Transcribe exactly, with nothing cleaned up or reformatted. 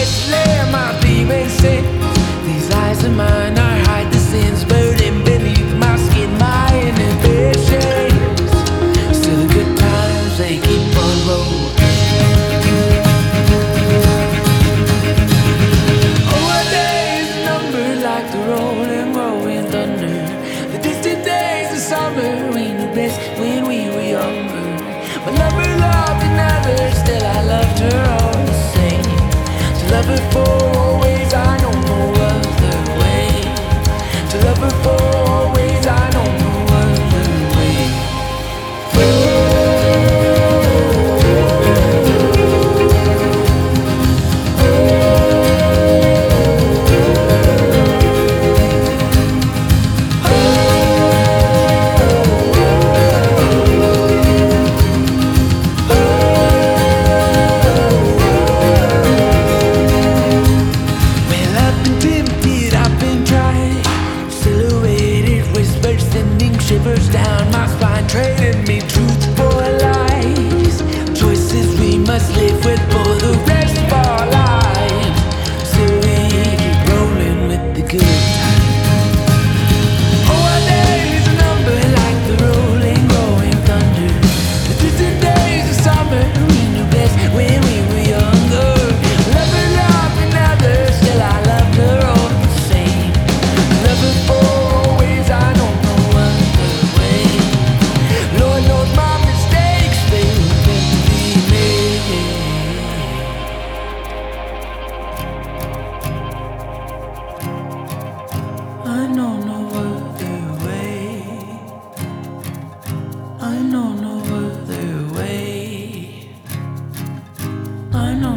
Let my demons sing. These eyes of mine, I hide the sins burning beneath my skin, my inhibitions. Still the good times, they keep on rolling. Oh, our days are numbered like the rolling, rolling thunder. The distant days of summer, we knew best when we were younger. My lover loved another, still I loved her all the same. To love her for always, I know no other way. To love her for always, I know no other way. Well, I've been tempted, I've been tried. Silhouetted whispers sending shivers down my spine, trading me truth for lies. Choices we must live with for the rest of our lives. So we keep rolling with the good times. Oh, our days are numbered like the rolling, rolling thunder. The distant days of summer, we knew best when we were younger. Lover loved another, still I loved her all the same. Love her for always, I know no other way. Lord knows my mistakes, they were meant to be made. I know no other way. I know no other way. I know